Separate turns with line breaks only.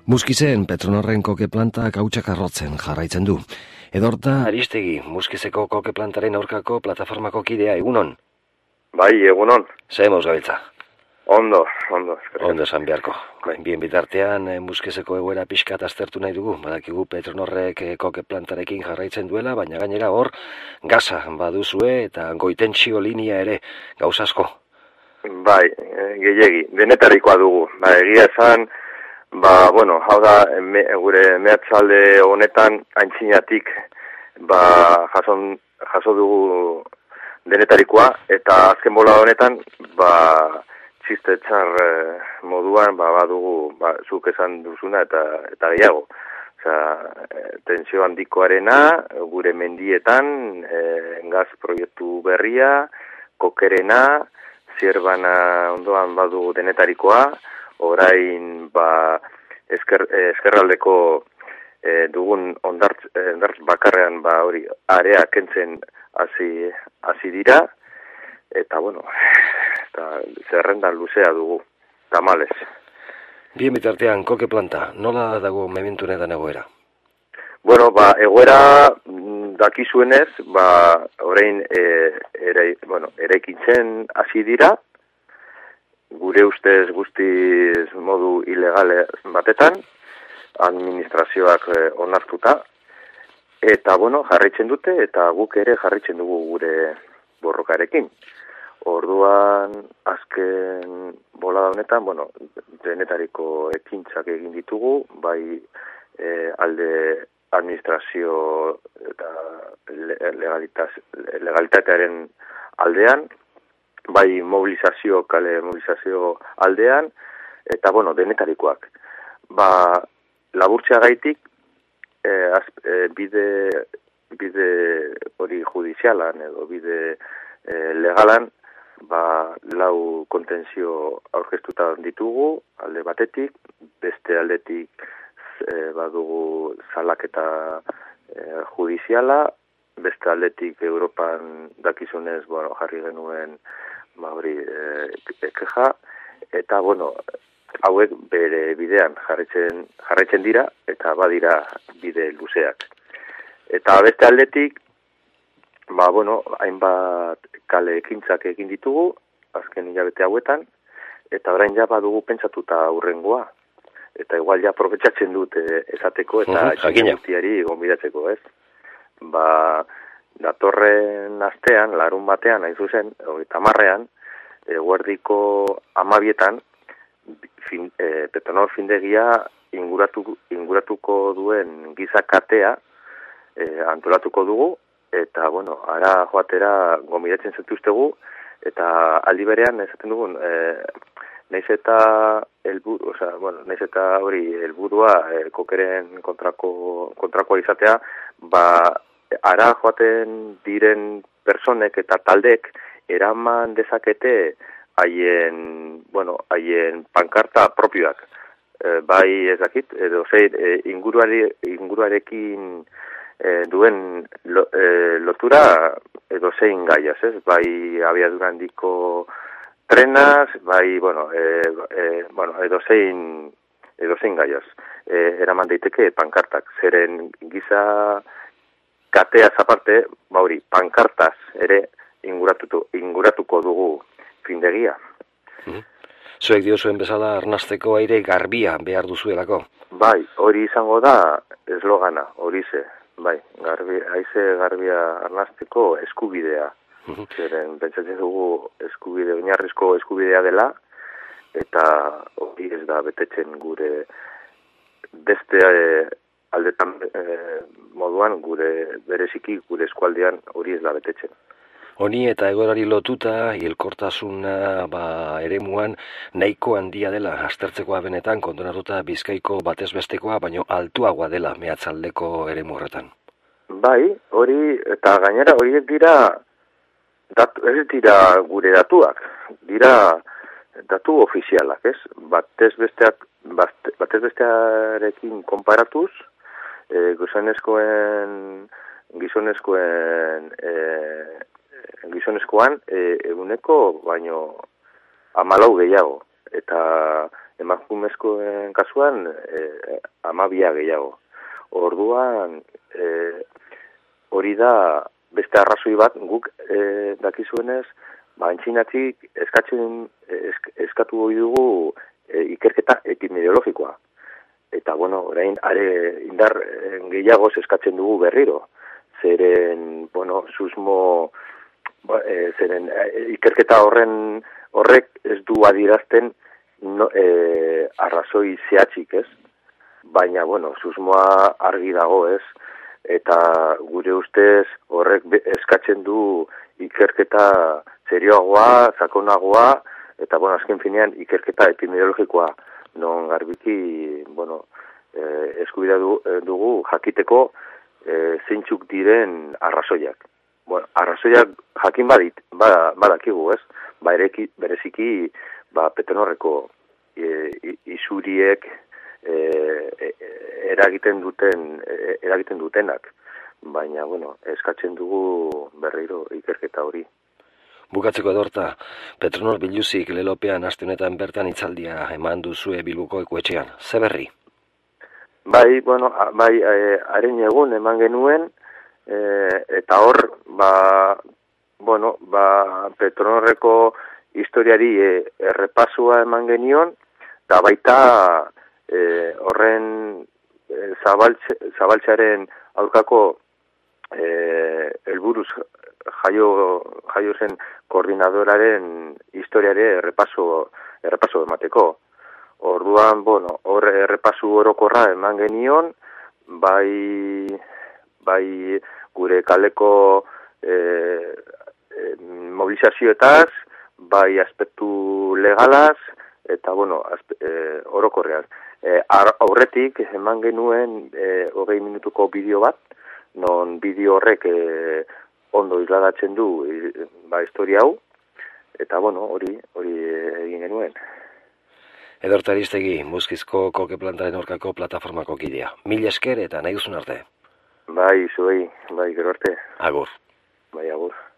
Muskizen Petronorren koke plantak hautsak arrotzen jarraitzen du. Edorta Aristegi, Muskizeko koke plantaren aurkako plataformako kidea, egunon?
Bai, egunon.
Ze moz gabiltza?
Ondo.
Ondo esan beharko. Bien bitartean, Muskizeko egoera pixkat aztertu nahi dugu. Badakigu Petronorrek koke plantarekin jarraitzen duela, baina gainera hor gaza baduzue eta goitentsio linea ere gauzasko.
Bai, gehiegi, denetarikoa dugu. Ba, egia esan, hau da, gure mehatzalde honetan aintzinatik jaso dugu denetarikoa, eta azken bola honetan, txiste txar moduan, badugu, zuk esan duzuna eta gehiago. Tensio handikoarena, gure mendietan, gaz proiektu berria, kokerena, zierbana ondoan badugu denetarikoa, orain eskerraldeko dugun ondartz bakarrean hori area kentzen hasi dira, eta eta zerrendan luzea dugu, tamales.
Bien bitartean, koke planta, nola dago mementu honetan egoera?
Egoera dakizuenez, orain eraikitzen hasi dira, gure ustez guztiz modu ilegale batetan, administrazioak onartuta, eta jarraitzen dute, eta guk ere jarraitzen dugu gure borrokarekin. Orduan, azken bolada honetan, denetariko ekintzak egin ditugu, bai alde administrazio eta legalitatearen aldean, bai kale mobilizazio aldean, eta denetarikoak. Laburtzea gaitik, bide hori judizialan edo bide legalan, lau kontenzio aurkeztuta ditugu, alde batetik, beste aldetik badugu salaketa judiziala, beste aldetik Europan dakizunez jarri genuen keja, eta hauek bere bidean jarraitzen dira, eta badira bide luzeak. Eta beste aldetik, hainbat kale ekintzak egin ditugu, azken hilabete hauetan, eta orain badugu pentsatuta hurrengoa. Eta igual aprobetxatzen dut esateko, eta guztiari gonbidatzeko, ez? Datorren astean, larun batean, hain zuzen, 30ean, eguerdiko 12etan, Petronor findegia inguratuko duen gizakatea antolatuko dugu, eta, ara joatera gonbidatzen zentuztegu, eta aldi berean, esaten dugun, nahiz eta hori helburua kokeren kontrakoa izatea, ara joaten diren personek eta taldek eraman dezakete haien pankarta propioak. Bai ez dakit, edo inguruarekin duen lotura edo zein gaiaz, ez? Bai abiadura handiko trenaz, bai, edo zein gaiaz. Eraman daiteke pankartak. Zeren giza kateaz aparte, pankartaz ere inguratuko dugu findegia.
Zuek diozuen bezala arnasteko aire garbia behar duzuelako.
Bai, hori izango da eslogana, horize. Bai, haize garbia arnasteko eskubidea. Zeren, pentsatzen dugu oinarrizko eskubidea dela, eta hori ez da betetzen gure beste aldetan moduan, bereziki gure eskualdean hori ez da betetzen.
Honi eta egorari lotuta, hilkortasuna eremuan nahiko handia dela, aztertzekoa benetan, kondonatuta Bizkaiko batezbestekoa, baino altuagoa dela mehatzaldeko eremu horretan.
Bai, hori, eta gainera horiek dira, ez dira gure datuak, dira datu ofizialak, ez? Batezbestearekin konparatuz, gizonezkoan eguneko baino 14 gehiago, eta emakumezkoen kasuan 12 gehiago. Orduan, hori da beste arrazoi bat guk dakizuenez, antxinatik eskatu hori dugu ikerketa epidemiologikoa. Eta, bueno, orain indar gehiagoz eskatzen dugu berriro. Zeren, bueno, zeren ikerketa horrek ez du adirazten arrazoi zehatzik, ez? Baina, bueno, susmoa argi dago, ez? Eta gure ustez horrek eskatzen du ikerketa serioagoa, sakonagoa, eta, bueno, azken finean ikerketa epidemiologikoa, non garbiki, bueno, eskubidea dugu jakiteko zeintzuk diren arrazoiak. Bueno, arrazoiak jakin badakigu, ez? Bereziki, Petronorreko isuriek eragiten dutenak. Baina, bueno, eskatzen dugu berriro ikerketa hori.
Bukatzeko Edorta, Petronor Biluzik lelopean aste honetan bertan hitzaldia eman duzue Bilboko Ekoetxean. Ze berri?
Bai, bueno, haren egun eman genuen, eta hor, Petronorreko historiari errepasua eman genion, eta baita horren zabaltzearen aurkako helburuz jaio zen koordinadoraren historiare errepaso emateko. Orduan, bueno, hor errepasu orokorra eman genion, bai gure kaleko mobilizazioetaz, bai aspektu legalaz, eta, bueno, orokorreaz. Aurretik eman genuen 20 minutuko bideo bat, non bideo horrek ondo isladatzen du historia hau, eta, bueno, hori egin genuen.
Edorta Aristegi, Muskizko koke plantaren aurkako plataformako kidea. Mil esker eta nahi duzun arte.
Bai, zuei, bai, gero arte.
Agur.
Bai, agur.